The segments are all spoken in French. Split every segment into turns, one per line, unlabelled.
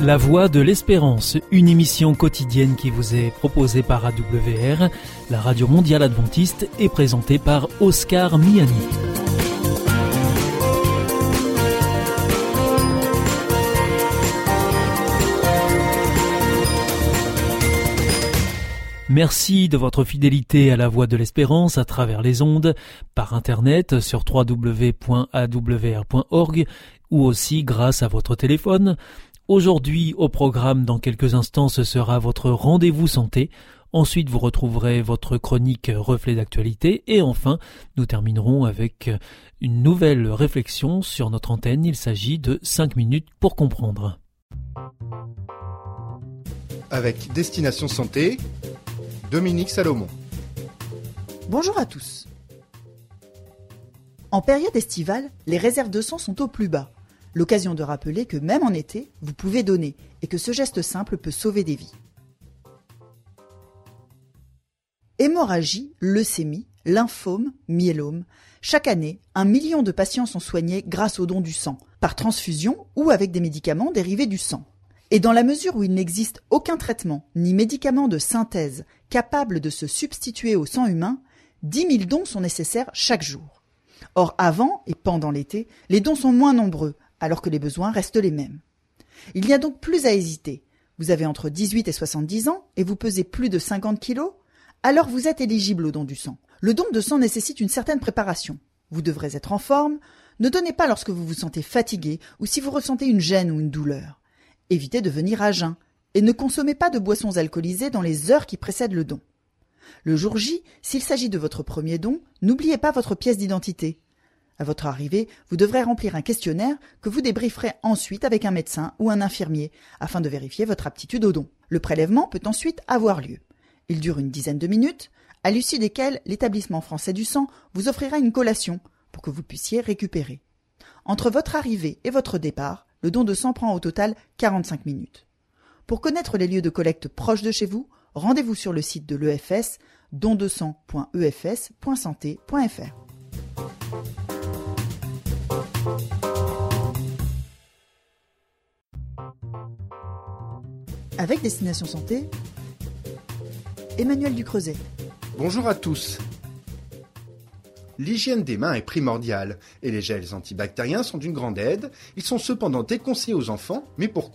La Voix de l'Espérance, une émission quotidienne qui vous est proposée par AWR, la radio mondiale adventiste, et présentée par Oscar Miani. Merci de votre fidélité à la Voix de l'Espérance à travers les ondes, par internet sur www.awr.org ou aussi grâce à votre téléphone. Aujourd'hui, au programme, dans quelques instants, ce sera votre rendez-vous santé. Ensuite, vous retrouverez votre chronique Reflet d'actualité. Et enfin, nous terminerons avec une nouvelle réflexion sur notre antenne. Il s'agit de 5 minutes pour comprendre.
Avec Destination Santé, Dominique Salomon.
Bonjour à tous. En période estivale, les réserves de sang sont au plus bas. L'occasion de rappeler que même en été, vous pouvez donner et que ce geste simple peut sauver des vies. Hémorragie, leucémie, lymphome, myélome. Chaque année, 1 million de patients sont soignés grâce au don du sang, par transfusion ou avec des médicaments dérivés du sang. Et dans la mesure où il n'existe aucun traitement ni médicament de synthèse capable de se substituer au sang humain, 10 000 dons sont nécessaires chaque jour. Or, avant et pendant l'été, les dons sont moins nombreux, alors que les besoins restent les mêmes. Il n'y a donc plus à hésiter. Vous avez entre 18 et 70 ans et vous pesez plus de 50 kilos, alors vous êtes éligible au don du sang. Le don de sang nécessite une certaine préparation. Vous devrez être en forme. Ne donnez pas lorsque vous vous sentez fatigué ou si vous ressentez une gêne ou une douleur. Évitez de venir à jeun et ne consommez pas de boissons alcoolisées dans les heures qui précèdent le don. Le jour J, s'il s'agit de votre premier don, n'oubliez pas votre pièce d'identité. À votre arrivée, vous devrez remplir un questionnaire que vous débrieferez ensuite avec un médecin ou un infirmier afin de vérifier votre aptitude au don. Le prélèvement peut ensuite avoir lieu. Il dure une dizaine de minutes, à l'issue desquelles l'établissement français du sang vous offrira une collation pour que vous puissiez récupérer. Entre votre arrivée et votre départ, le don de sang prend au total 45 minutes. Pour connaître les lieux de collecte proches de chez vous, rendez-vous sur le site de l'EFS, dondesang.efs.santé.fr. Avec Destination Santé, Emmanuel Ducreuset.
Bonjour à tous. L'hygiène des mains est primordiale et les gels antibactériens sont d'une grande aide. Ils sont cependant déconseillés aux enfants, mais pourquoi ?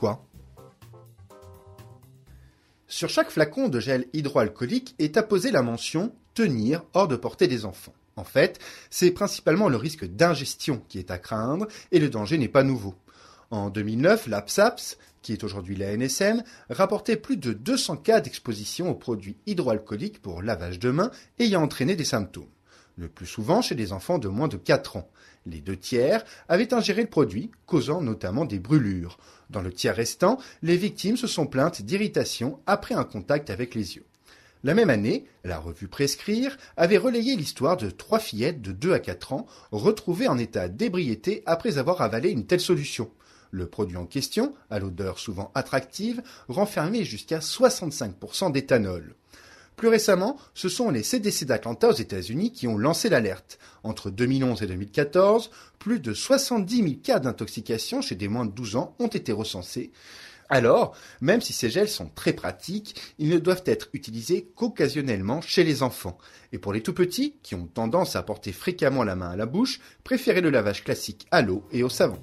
Sur chaque flacon de gel hydroalcoolique est apposée la mention « Tenir hors de portée des enfants ». En fait, c'est principalement le risque d'ingestion qui est à craindre et le danger n'est pas nouveau. En 2009, l'APSAPS, qui est aujourd'hui la NSM, rapportait plus de 200 cas d'exposition aux produits hydroalcooliques pour lavage de mains ayant entraîné des symptômes. Le plus souvent chez des enfants de moins de 4 ans. Les 2 tiers avaient ingéré le produit, causant notamment des brûlures. Dans le tiers restant, les victimes se sont plaintes d'irritation après un contact avec les yeux. La même année, la revue Prescrire avait relayé l'histoire de 3 fillettes de 2 à 4 ans retrouvées en état d'ébriété après avoir avalé une telle solution. Le produit en question, à l'odeur souvent attractive, renfermait jusqu'à 65% d'éthanol. Plus récemment, ce sont les CDC d'Atlanta aux États-Unis qui ont lancé l'alerte. Entre 2011 et 2014, plus de 70 000 cas d'intoxication chez des moins de 12 ans ont été recensés. Alors, même si ces gels sont très pratiques, ils ne doivent être utilisés qu'occasionnellement chez les enfants. Et pour les tout-petits, qui ont tendance à porter fréquemment la main à la bouche, préférez le lavage classique à l'eau et au savon.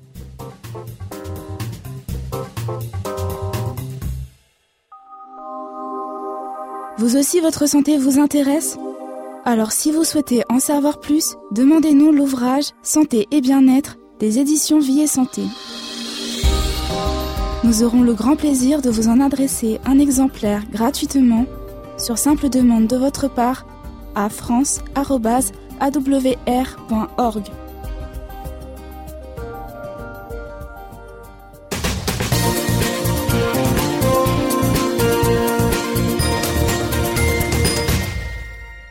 Vous aussi, votre santé vous intéresse ? Alors si vous souhaitez en savoir plus, demandez-nous l'ouvrage « Santé et bien-être » des éditions Vie et Santé. Nous aurons le grand plaisir de vous en adresser un exemplaire gratuitement, sur simple demande de votre part, à france@awr.org.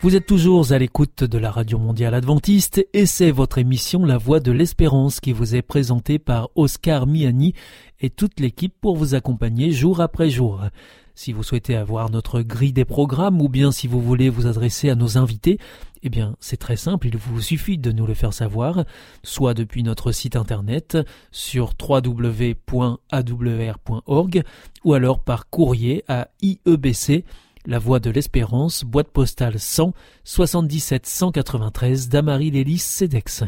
Vous êtes toujours à l'écoute de la Radio Mondiale Adventiste et c'est votre émission La Voix de l'Espérance qui vous est présentée par Oscar Miani et toute l'équipe pour vous accompagner jour après jour. Si vous souhaitez avoir notre grille des programmes ou bien si vous voulez vous adresser à nos invités, eh bien c'est très simple, il vous suffit de nous le faire savoir, soit depuis notre site internet sur www.awr.org ou alors par courrier à IEBC, La Voix de l'Espérance, boîte postale 100 77 193 d'Amarie-Lélis, Cedex.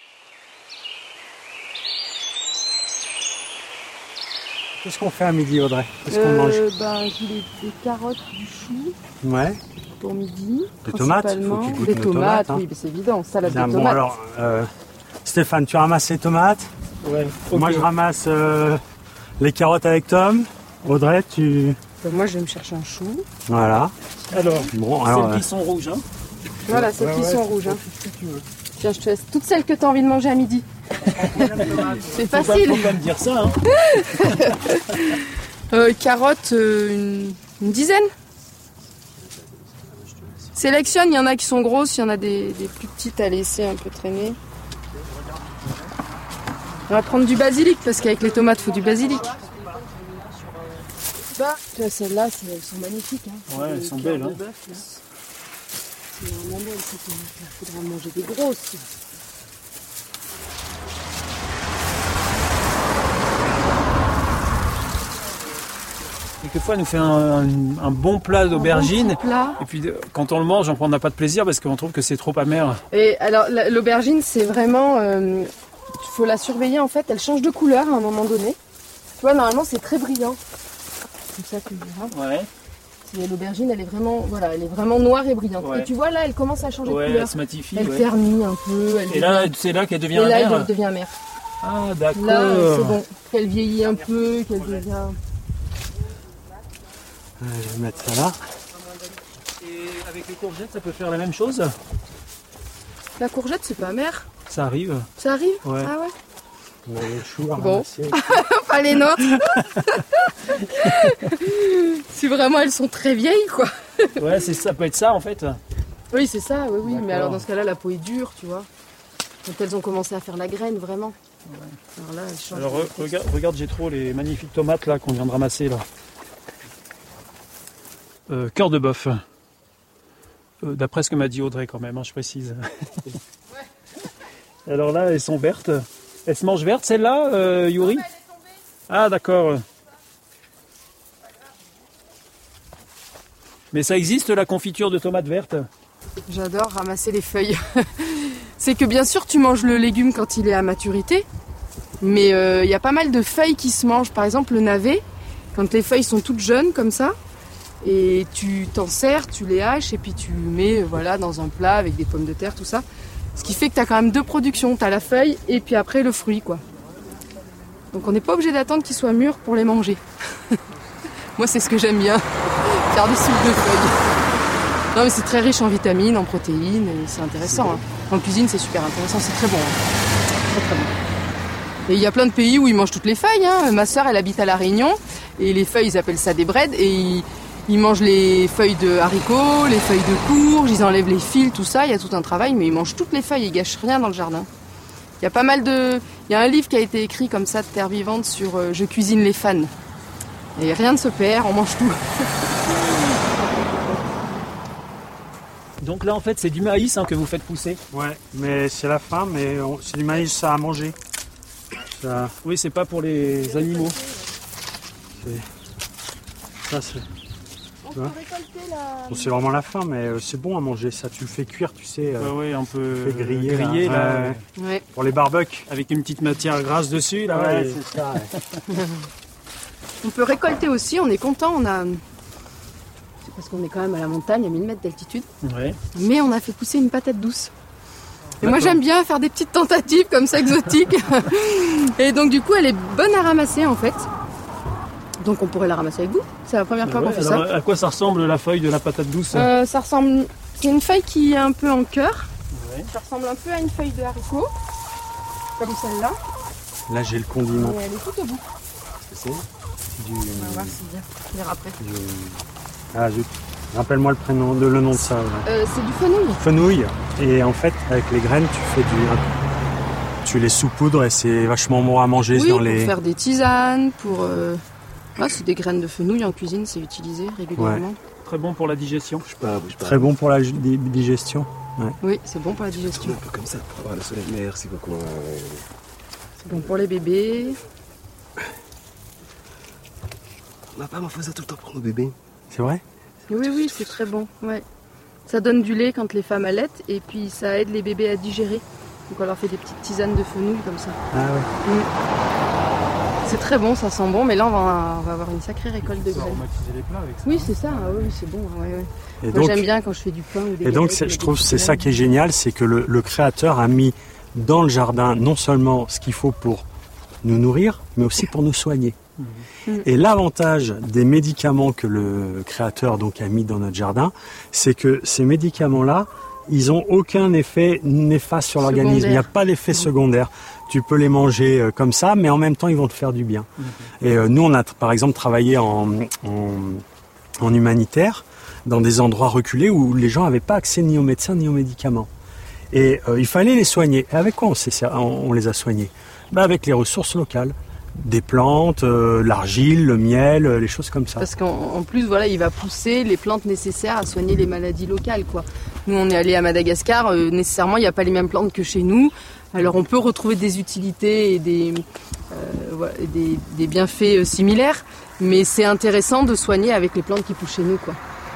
Qu'est-ce qu'on fait à midi, Audrey? Qu'est-ce qu'on mange?
J'ai des carottes, du chou
Ouais.
pour midi.
Des tomates? Faut
Principalement.
que tu goûtes
Des
nos
tomates,
hein.
oui, c'est évident. Salade
Bien,
de
bon,
tomates.
alors, Stéphane, tu ramasses les tomates.
Ouais,
Moi, je ramasse les carottes avec Tom. Audrey, tu...
Moi, je vais me chercher un chou.
Voilà.
Alors,
Bon, alors,
celles qui sont rouges, hein.
Voilà, celles qui sont rouges. Hein. Tiens, je te laisse toutes celles que tu as envie de manger à midi. C'est facile.
Faut pas me dire ça, hein.
Carottes, une dizaine. Sélectionne, il y en a qui sont grosses, il y en a des plus petites à laisser un peu traîner. On va prendre du basilic parce qu'avec les tomates, il faut du basilic. Celles-là, elles sont magnifiques. Hein.
Ouais, elles sont belles. Hein.
C'est vraiment belle cette tomate. Il faudra manger des grosses.
Quelquefois, elle nous fait un bon plat d'aubergine.
Bon plat.
Et puis, quand on le mange, on n'a pas de plaisir parce qu'on trouve que c'est trop amer.
Et alors, l'aubergine, c'est vraiment... Il faut la surveiller, en fait. Elle change de couleur à un moment donné. Tu vois, normalement, c'est très brillant. C'est ça que je dirais.
Ouais.
L'aubergine, elle est vraiment noire et brillante.
Ouais.
Et tu vois, là, elle commence à changer de
Ouais,
couleur.
elle se matifie.
Elle
ouais.
ternit un peu.
Et là, c'est là qu'elle devient
et là,
amère.
elle devient amère.
Ah, d'accord.
Là, c'est bon. Qu'elle vieillit un peu, qu'elle devient...
je vais mettre ça là.
Et avec les courgettes, ça peut faire la même chose?
La courgette, c'est pas amer.
Ça arrive.
Ça arrive?
Ouais.
Ah ouais?
On a les choux à
Bon.
ramasser.
Pas les nôtres. Si vraiment elles sont très vieilles, quoi.
Ouais, ça peut être ça en fait.
Oui, c'est ça, oui. Mais
D'accord.
alors dans ce cas-là, la peau est dure, tu vois. Quand elles ont commencé à faire la graine, vraiment. Ouais. Alors là, elles changent.
Alors regarde, j'ai trop les magnifiques tomates là qu'on vient de ramasser là. Cœur de bœuf. D'après ce que m'a dit Audrey quand même, hein, je précise. Alors là, elles sont vertes. Elles se mangent vertes celle-là, Yuri? Ah d'accord. Mais ça existe la confiture de tomates vertes?
J'adore ramasser les feuilles. C'est que bien sûr, tu manges le légume quand il est à maturité. Mais il y a pas mal de feuilles qui se mangent. Par exemple, le navet, quand les feuilles sont toutes jeunes comme ça. Et tu t'en sers, tu les haches et puis tu mets dans un plat avec des pommes de terre, tout ça. Ce qui fait que tu as quand même deux productions. Tu as la feuille et puis après le fruit, quoi. Donc on n'est pas obligé d'attendre qu'ils soient mûrs pour les manger. Moi, c'est ce que j'aime bien. Faire des soupes de feuilles. Non, mais c'est très riche en vitamines, en protéines. Et c'est intéressant. Hein. En cuisine, c'est super intéressant. C'est très bon. Hein. Très, très bon. Et il y a plein de pays où ils mangent toutes les feuilles. Hein. Ma sœur, elle habite à La Réunion. Et les feuilles, ils appellent ça des breads. Et ils mangent les feuilles de haricots, les feuilles de courge, ils enlèvent les fils, tout ça, il y a tout un travail, mais ils mangent toutes les feuilles, ils gâchent rien dans le jardin. Il y a pas mal de... Il y a un livre qui a été écrit comme ça de terre vivante sur Je cuisine les fans. Et rien ne se perd, on mange tout.
Donc là en fait c'est du maïs que vous faites pousser?
Ouais, mais c'est la fin, mais c'est du maïs ça à manger. Ça...
Oui, c'est pas pour les animaux.
Ça c'est...
On peut récolter la...
Bon, c'est vraiment la fin, mais c'est bon à manger. Ça, tu le fais cuire, tu sais.
Ouais, un peu
fait griller
là,
Ouais.
pour les barbecues.
avec une petite matière grasse dessus là.
Ouais,
et-
c'est ça. Ouais.
On peut récolter aussi, on est content, on a... C'est parce qu'on est quand même à la montagne, à 1000 mètres d'altitude.
Ouais.
Mais on a fait pousser une patate douce. Et moi j'aime bien faire des petites tentatives comme ça exotiques. Et donc du coup elle est bonne à ramasser en fait. Donc on pourrait la ramasser avec vous. C'est la première fois qu'on fait
alors,
ça.
à quoi ça ressemble la feuille de la patate douce?
Ça ressemble... C'est une feuille qui est un peu en cœur.
Ouais.
Ça ressemble un peu à une feuille de haricot. Comme celle-là.
Là, j'ai le condiment.
Et elle est tout au bout.
C'est du...
On va voir si bien. On verra après.
Ah, Rappelle-moi le nom de ça. Ouais.
C'est du fenouil.
Fenouil. Et en fait, avec les graines, tu les saupoudres et c'est vachement bon à manger
Oui,
dans
pour
les...
faire des tisanes, c'est des graines de fenouil en cuisine, c'est utilisé régulièrement.
Ouais.
Très bon pour la digestion.
Bouge pas.
Très bon pour la digestion. Ouais.
Oui, c'est bon pour la digestion.
Un peu comme ça pour avoir le soleil. Merci beaucoup.
C'est bon pour les bébés.
Ma femme faisait tout le temps pour nos bébés.
C'est vrai?
Oui, c'est très bon. Ouais. Ça donne du lait quand les femmes allaitent et puis ça aide les bébés à digérer. Donc on leur fait des petites tisanes de fenouil comme ça.
Ah ouais.
C'est très bon, ça sent bon, mais là on va avoir une sacrée récolte de
On va
graines.
aromatiser les plats avec ça.
Oui, c'est ça, oui, c'est bon. Ouais.
Et
Moi
donc,
j'aime bien quand je fais du pain ou des
et donc
galettes,
je trouve que c'est ça qui est génial, c'est que le créateur a mis dans le jardin non seulement ce qu'il faut pour nous nourrir, mais aussi pour nous soigner. Et l'avantage des médicaments que le créateur donc a mis dans notre jardin, c'est que ces médicaments-là, ils n'ont aucun effet néfaste sur l'organisme. Il n'y a pas d'effet secondaire. Tu peux les manger comme ça, mais en même temps, ils vont te faire du bien. Et nous, on a par exemple travaillé en humanitaire, dans des endroits reculés où les gens n'avaient pas accès ni aux médecins ni aux médicaments. Et il fallait les soigner. Et avec quoi on les a soignés? Avec les ressources locales. Des plantes, l'argile, le miel, les choses comme ça.
Parce qu'en plus, voilà, il va pousser les plantes nécessaires à soigner les maladies locales, quoi. Nous, on est allé à Madagascar, nécessairement, il n'y a pas les mêmes plantes que chez nous. Alors, on peut retrouver des utilités et des bienfaits similaires, mais c'est intéressant de soigner avec les plantes qui poussent chez nous, quoi.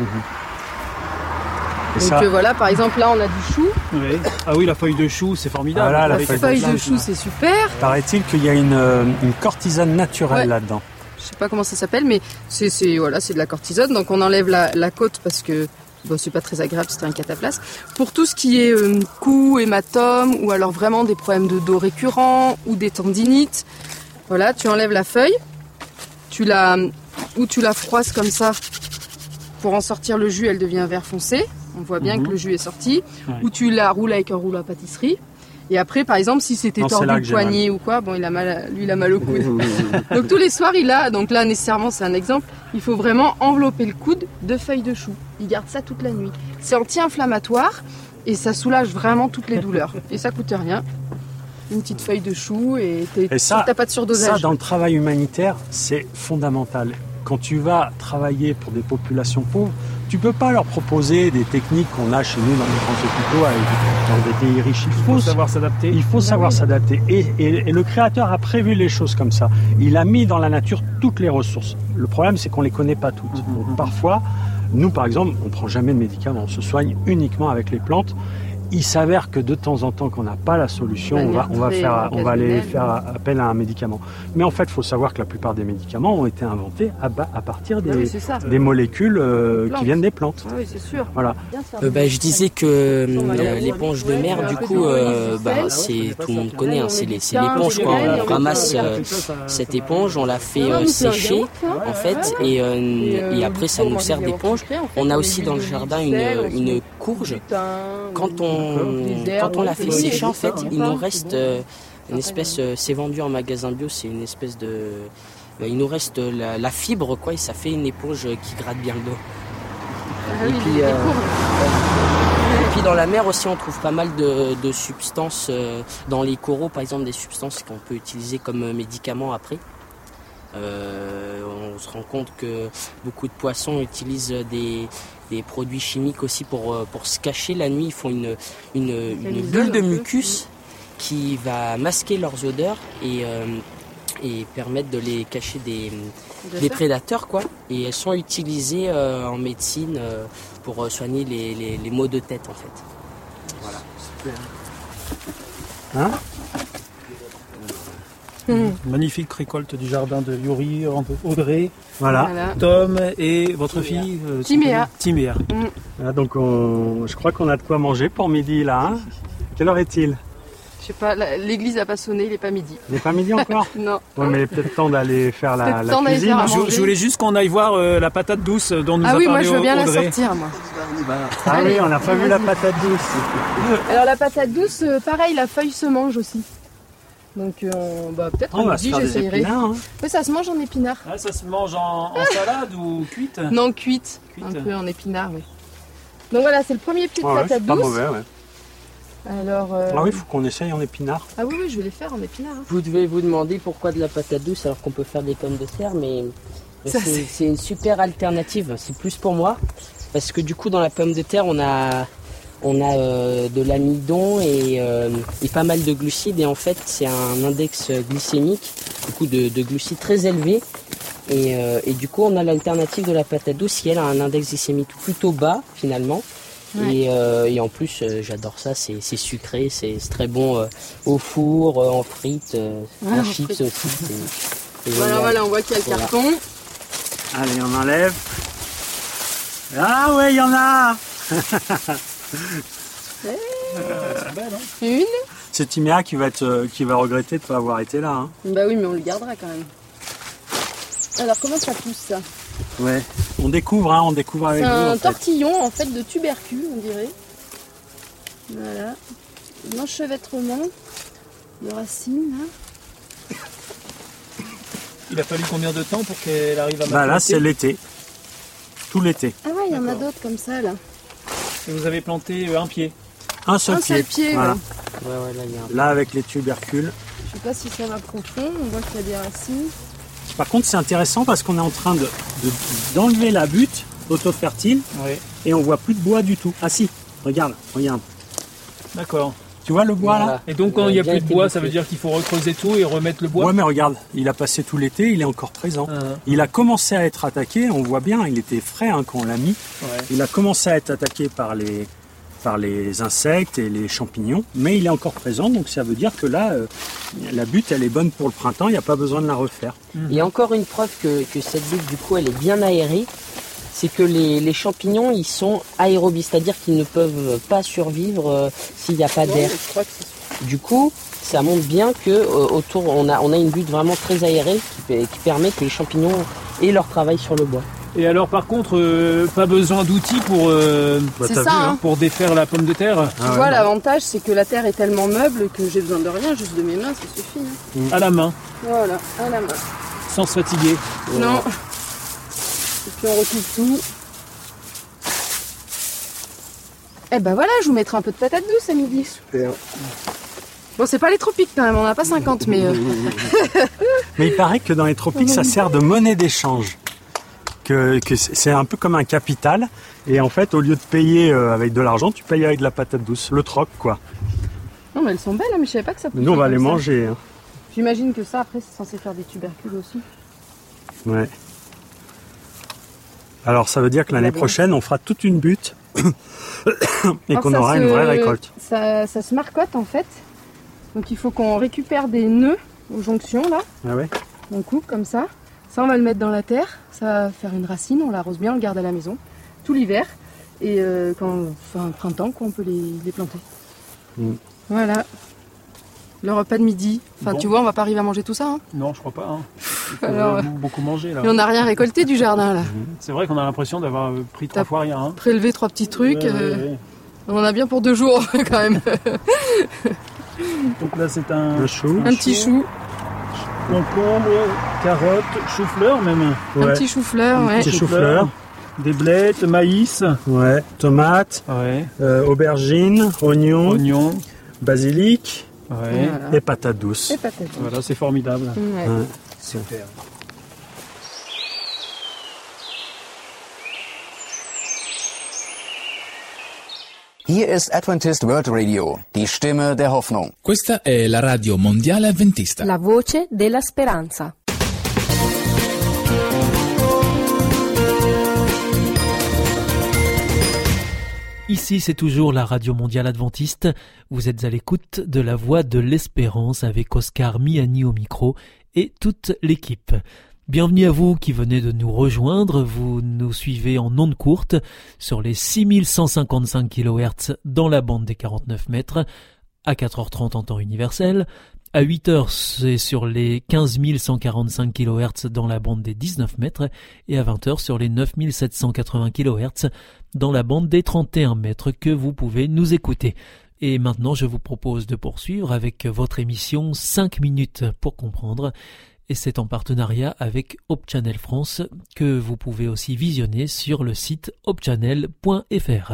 Donc voilà, par exemple, là, on a du chou.
Oui. Ah oui, la feuille de chou, c'est formidable.
Voilà,
La feuille de chou, c'est super.
Paraît-il qu'il y a une cortisone naturelle là-dedans.
Je sais pas comment ça s'appelle, mais c'est de la cortisone. Donc on enlève la côte parce que c'est pas très agréable, c'était un cataplasme. Pour tout ce qui est coups, hématomes, ou alors vraiment des problèmes de dos récurrents ou des tendinites, voilà, tu enlèves la feuille, tu la froisses comme ça pour en sortir le jus, elle devient vert foncé. On voit bien que le jus est sorti. Ouais. Ou tu la roules avec un rouleau à pâtisserie. Et après, par exemple, si c'était tordu le poignet ou quoi, il a mal au coude. Donc tous les soirs, donc là, nécessairement, c'est un exemple, il faut vraiment envelopper le coude de feuilles de chou. Il garde ça toute la nuit. C'est anti-inflammatoire et ça soulage vraiment toutes les douleurs. Et ça coûte rien. Une petite feuille de chou et t'as pas de surdosage.
Ça, dans le travail humanitaire, c'est fondamental. Quand tu vas travailler pour des populations pauvres, tu peux pas leur proposer des techniques qu'on a chez nous dans les grands hôpitaux, dans des pays riches.
Il faut savoir s'adapter.
Il faut savoir s'adapter. Et le créateur a prévu les choses comme ça. Il a mis dans la nature toutes les ressources. Le problème, c'est qu'on les connaît pas toutes. Donc, parfois, nous, par exemple, on prend jamais de médicaments. On se soigne uniquement avec les plantes. Il s'avère que de temps en temps, qu'on n'a pas la solution, on va aller faire appel à un médicament. Mais en fait, il faut savoir que la plupart des médicaments ont été inventés à partir des molécules qui viennent des plantes.
Ah oui, c'est sûr.
Voilà.
Je disais que l'éponge de mer, du coup, c'est tout le monde connaît, hein, c'est l'éponge, quoi. On ramasse cette éponge, on la fait sécher, en fait, et après ça nous sert d'éponge. On a aussi dans le jardin une courge. Quand on la fait sécher, en fait, il nous reste une espèce, c'est vendu en magasin bio, c'est une espèce de... il nous reste la fibre, quoi, et ça fait une éponge qui gratte bien le dos. Et puis dans la mer aussi, on trouve pas mal de substances, dans les coraux, par exemple, des substances qu'on peut utiliser comme médicaments après. On se rend compte que beaucoup de poissons utilisent des produits chimiques aussi pour se cacher la nuit. Ils font une bulle de mucus qui va masquer leurs odeurs et permettre de les cacher des prédateurs, quoi. Et elles sont utilisées en médecine pour soigner les maux de tête, en fait. Voilà.
Super. Hein?
Magnifique récolte du jardin de Yuri, Audrey,
voilà.
Tom et votre fille
Timéa.
Voilà, donc je crois qu'on a de quoi manger pour midi là. Hein. Quelle heure est-il?
Je sais pas, l'église n'a pas sonné, il n'est pas midi.
Il n'est pas midi encore?
Non.
Ouais, mais il est peut-être temps d'aller faire la cuisine.
Je voulais juste qu'on aille voir la patate douce dont nous a parlé Audrey.
Ah oui, moi je veux bien la sortir, moi.
Ah oui, on n'a pas vu la patate douce.
Alors la patate douce, pareil, la feuille se mange aussi. Donc peut-être
On va
midi
se faire des
j'essayerai.
épinards. Hein.
Oui, ça se mange en épinards.
Ah, ça se mange en salade ou cuite?
Non, cuite. Un peu en épinards, oui. Donc voilà, c'est le premier pied de patate
c'est pas
douce.
mauvais, ouais.
Alors,
Ah oui, il faut qu'on essaye en épinards.
Ah oui, je vais les faire en épinards. Hein.
Vous devez vous demander pourquoi de la patate douce alors qu'on peut faire des pommes de terre, mais
Ça,
c'est une super alternative. C'est plus pour moi parce que du coup dans la pomme de terre on a de l'amidon et pas mal de glucides et en fait c'est un index glycémique du coup de glucides très élevé et du coup on a l'alternative de la patate douce qui elle a un index glycémique plutôt bas finalement. Ouais. Et en plus j'adore ça, c'est sucré, c'est très bon au four, en frites, en chips aussi.
Voilà, on voit qu'il y a le carton.
Allez, on enlève. Ah ouais, il y en a.
Une.
C'est Timéa qui va regretter de ne pas avoir été là. Hein.
Bah oui, mais on le gardera quand même. Alors comment ça pousse ça?
Ouais, on découvre avec vous.
C'est un tortillon en fait de tubercules, on dirait. Voilà. L'enchevêtrement de racines là.
Il a fallu combien de temps pour qu'elle arrive à
Bah là, c'est l'été. Tout l'été.
Ah ouais, il y en a d'autres comme ça là.
Et vous avez planté un pied.
Un seul pied. Voilà.
Ouais,
là, avec les tubercules.
Je sais pas si ça va profond, on voit qu'il y a des racines.
Par contre, c'est intéressant parce qu'on est en train d'enlever la butte auto-fertile et on voit plus de bois du tout. Ah si, regarde.
D'accord.
Tu vois le bois là?
Et donc quand il n'y a plus de bois, ça veut dire qu'il faut recreuser tout et remettre le bois?
Ouais, mais regarde, il a passé tout l'été, il est encore présent. Il a commencé à être attaqué, on voit bien, il était frais quand on l'a mis. Ouais. Il a commencé à être attaqué par les insectes et les champignons, mais il est encore présent, donc ça veut dire que là, la butte, elle est bonne pour le printemps, il n'y a pas besoin de la refaire.
Et encore une preuve que cette butte, du coup, elle est bien aérée, c'est que les champignons, ils sont aérobies, c'est-à-dire qu'ils ne peuvent pas survivre s'il n'y a pas d'air. Du coup, ça montre bien que autour, on a une butte vraiment très aérée qui permet que les champignons aient leur travail sur le bois.
Et alors par contre, pas besoin d'outils pour, pour défaire la pomme de terre.
Tu vois, l'avantage c'est que la terre est tellement meuble que j'ai besoin de rien, juste de mes mains, ça suffit. Hein.
À la main.
Voilà, à la main.
Sans se fatiguer.
Non. Et puis on retrouve tout. Eh ben voilà, je vous mettrai un peu de patate douce à midi.
Super.
Bon, c'est pas les tropiques quand même, on n'a pas 50, mais...
Mais il paraît que dans les tropiques, ça sert de monnaie d'échange. Que c'est un peu comme un capital. Et en fait, au lieu de payer avec de l'argent, tu payes avec de la patate douce. Le troc, quoi.
Non, mais elles sont belles, mais je savais pas que ça pouvait.
Nous, on va les manger. Hein.
J'imagine que ça, après, c'est censé faire des tubercules aussi.
Ouais. Alors, ça veut dire que l'année prochaine, on fera toute une butte et qu'on aura une vraie récolte.
Ça se marcotte, en fait. Donc, il faut qu'on récupère des nœuds aux jonctions, là.
Ah ouais.
On coupe comme ça. Ça, on va le mettre dans la terre. Ça va faire une racine. On l'arrose bien, on le garde à la maison. Tout l'hiver. Et quand un printemps, on peut les planter. Voilà. Le repas de midi. Enfin, bon. Tu vois, on va pas arriver à manger tout ça. Hein.
Non, je crois pas. Hein. Il faut
alors,
beaucoup manger là.
Et on n'a rien récolté du jardin là.
C'est vrai qu'on a l'impression d'avoir pris 3 fois rien. Hein.
Prélevé 3 petits trucs. On en a bien pour 2 jours quand même.
Donc là, c'est un
chou.
Un petit chou.
Concombre, carottes, chou-fleur même.
Ouais. Un petit chou-fleur, ouais.
Petit chou-fleur.
Des blettes, maïs.
Ouais. Tomates.
Ouais.
Aubergines, oignons. Basilic.
Ouais.
Voilà. Et patates douces.
Voilà, c'est formidable.
Ouais.
Ouais.
Super.
Hier ist Adventist World Radio, die Stimme der Hoffnung.
Questa è la radio mondiale adventista.
La voce della speranza.
Ici, c'est toujours la Radio Mondiale Adventiste. Vous êtes à l'écoute de la Voix de l'Espérance avec Oscar Miani au micro et toute l'équipe. Bienvenue à vous qui venez de nous rejoindre. Vous nous suivez en ondes courtes sur les 6155 kHz dans la bande des 49 mètres, à 4h30 en temps universel. À 8h, c'est sur les 15145 kHz dans la bande des 19 mètres et à 20h sur les 9780 kHz dans la bande des 31 mètres que vous pouvez nous écouter. Et maintenant, je vous propose de poursuivre avec votre émission 5 minutes pour comprendre. Et c'est en partenariat avec Hope Channel France que vous pouvez aussi visionner sur le site hopechannel.fr.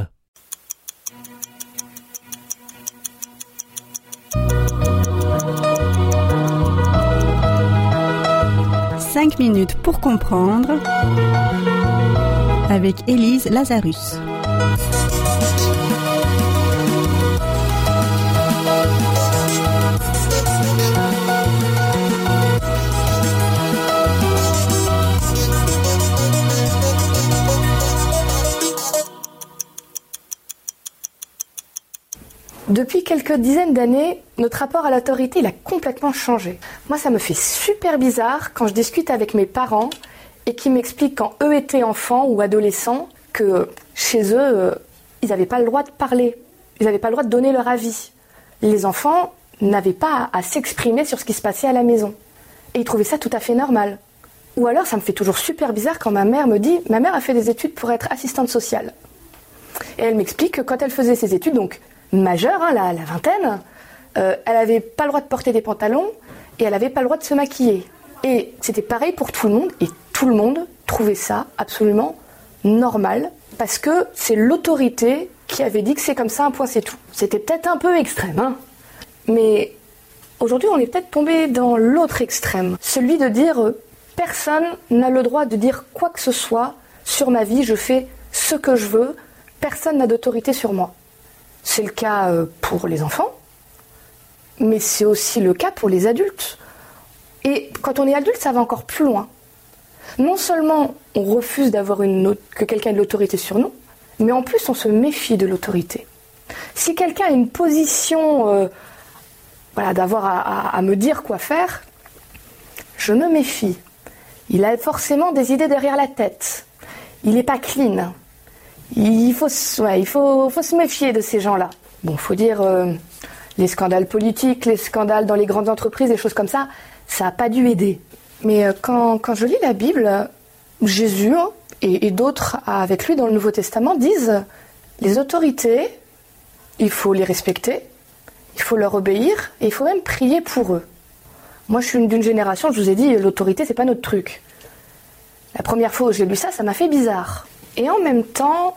Cinq minutes pour comprendre avec Élise Lazarus.
Depuis quelques dizaines d'années, notre rapport à l'autorité, il a complètement changé. Moi, ça me fait super bizarre quand je discute avec mes parents et qu'ils m'expliquent quand eux étaient enfants ou adolescents que chez eux, ils n'avaient pas le droit de parler, ils n'avaient pas le droit de donner leur avis. Les enfants n'avaient pas à s'exprimer sur ce qui se passait à la maison. Et ils trouvaient ça tout à fait normal. Ou alors, ça me fait toujours super bizarre quand ma mère me dit « Ma mère a fait des études pour être assistante sociale. » Et elle m'explique que quand elle faisait ses études, donc majeure, la vingtaine, elle n'avait pas le droit de porter des pantalons et elle n'avait pas le droit de se maquiller. Et c'était pareil pour tout le monde, et tout le monde trouvait ça absolument normal, parce que c'est l'autorité qui avait dit que c'est comme ça, un point c'est tout. C'était peut-être un peu extrême, hein, mais aujourd'hui on est peut-être tombé dans l'autre extrême, celui de dire personne n'a le droit de dire quoi que ce soit sur ma vie, je fais ce que je veux, personne n'a d'autorité sur moi. C'est le cas pour les enfants, mais c'est aussi le cas pour les adultes. Et quand on est adulte, ça va encore plus loin. Non seulement on refuse d'avoir que quelqu'un ait de l'autorité sur nous, mais en plus on se méfie de l'autorité. Si quelqu'un a une position d'avoir à me dire quoi faire, je me méfie. Il a forcément des idées derrière la tête. Il n'est pas clean. Il faut se méfier de ces gens-là. Bon, faut dire, les scandales politiques, les scandales dans les grandes entreprises, des choses comme ça, ça n'a pas dû aider. Mais quand je lis la Bible, Jésus et d'autres avec lui dans le Nouveau Testament disent les autorités, il faut les respecter, il faut leur obéir et il faut même prier pour eux. Moi, je suis d'une génération, je vous ai dit, l'autorité, c'est pas notre truc. La première fois où j'ai lu ça, ça m'a fait bizarre. Et en même temps,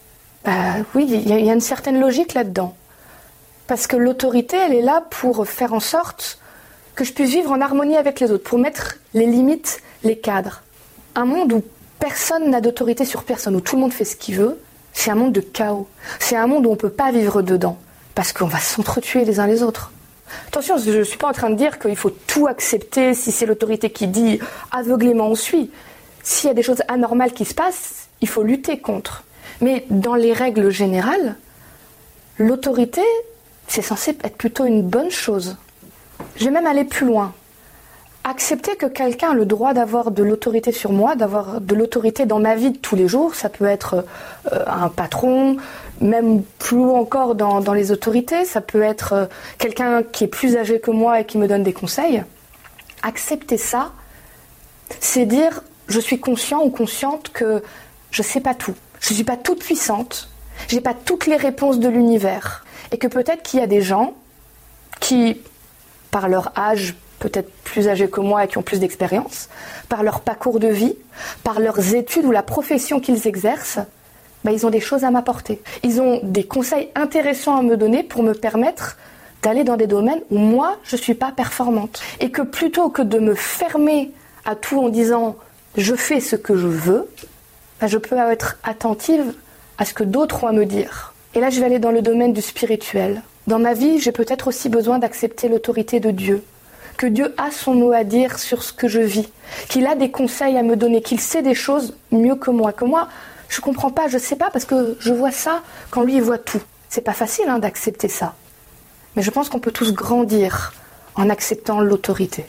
oui, il y a une certaine logique là-dedans. Parce que l'autorité, elle est là pour faire en sorte que je puisse vivre en harmonie avec les autres, pour mettre les limites, les cadres. Un monde où personne n'a d'autorité sur personne, où tout le monde fait ce qu'il veut, c'est un monde de chaos. C'est un monde où on ne peut pas vivre dedans, parce qu'on va s'entretuer les uns les autres. Attention, je ne suis pas en train de dire qu'il faut tout accepter, si c'est l'autorité qui dit aveuglément on suit. S'il y a des choses anormales qui se passent, il faut lutter contre. Mais dans les règles générales, l'autorité, c'est censé être plutôt une bonne chose. Je vais même aller plus loin. Accepter que quelqu'un a le droit d'avoir de l'autorité sur moi, d'avoir de l'autorité dans ma vie de tous les jours, ça peut être un patron, même plus haut encore dans les autorités, ça peut être quelqu'un qui est plus âgé que moi et qui me donne des conseils. Accepter ça, c'est dire je suis conscient ou consciente que je ne sais pas tout. Je ne suis pas toute puissante, je n'ai pas toutes les réponses de l'univers. Et que peut-être qu'il y a des gens qui, par leur âge, peut-être plus âgés que moi et qui ont plus d'expérience, par leur parcours de vie, par leurs études ou la profession qu'ils exercent, ils ont des choses à m'apporter. Ils ont des conseils intéressants à me donner pour me permettre d'aller dans des domaines où moi, je ne suis pas performante. Et que plutôt que de me fermer à tout en disant « je fais ce que je veux », je peux être attentive à ce que d'autres ont à me dire. Et là, je vais aller dans le domaine du spirituel. Dans ma vie, j'ai peut-être aussi besoin d'accepter l'autorité de Dieu. Que Dieu a son mot à dire sur ce que je vis. Qu'il a des conseils à me donner. Qu'il sait des choses mieux que moi. Que moi, je comprends pas, je sais pas, parce que je vois ça quand lui, il voit tout. C'est pas facile d'accepter ça. Mais je pense qu'on peut tous grandir en acceptant l'autorité.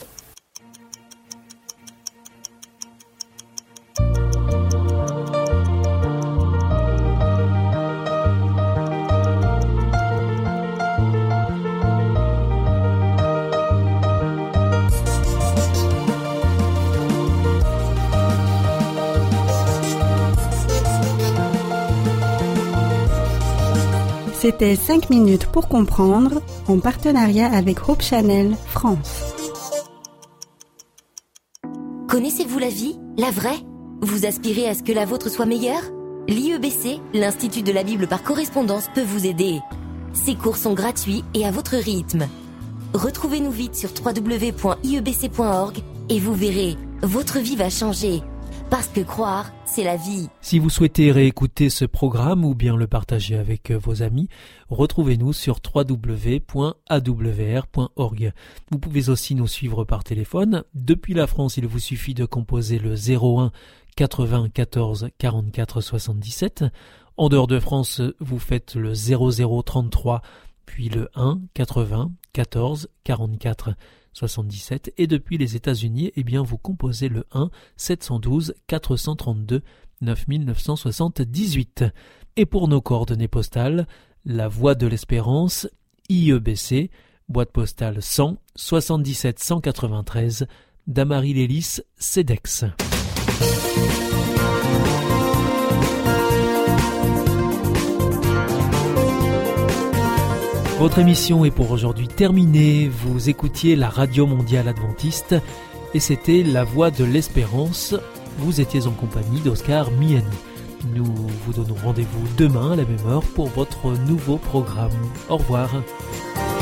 C'était 5 minutes pour comprendre, en partenariat avec Hope Channel France.
Connaissez-vous la vie, la vraie ? Vous aspirez à ce que la vôtre soit meilleure ? L'IEBC, l'Institut de la Bible par correspondance, peut vous aider. Ces cours sont gratuits et à votre rythme. Retrouvez-nous vite sur www.iebc.org et vous verrez, votre vie va changer. Parce que croire, c'est la vie.
Si vous souhaitez réécouter ce programme ou bien le partager avec vos amis, retrouvez-nous sur www.awr.org. Vous pouvez aussi nous suivre par téléphone. Depuis la France, il vous suffit de composer le 01 80 14 44 77. En dehors de France, vous faites le 0033, puis le 1 80 14 44 77. Et depuis les États-Unis, vous composez le 1 712 432 9978. Et pour nos coordonnées postales, la Voix de l'Espérance, IEBC, boîte postale 100 77 193, Damary-Lélis, CEDEX. Votre émission est pour aujourd'hui terminée. Vous écoutiez la Radio Mondiale Adventiste et c'était La Voix de l'Espérance. Vous étiez en compagnie d'Oscar Miani. Nous vous donnons rendez-vous demain à la même heure pour votre nouveau programme. Au revoir.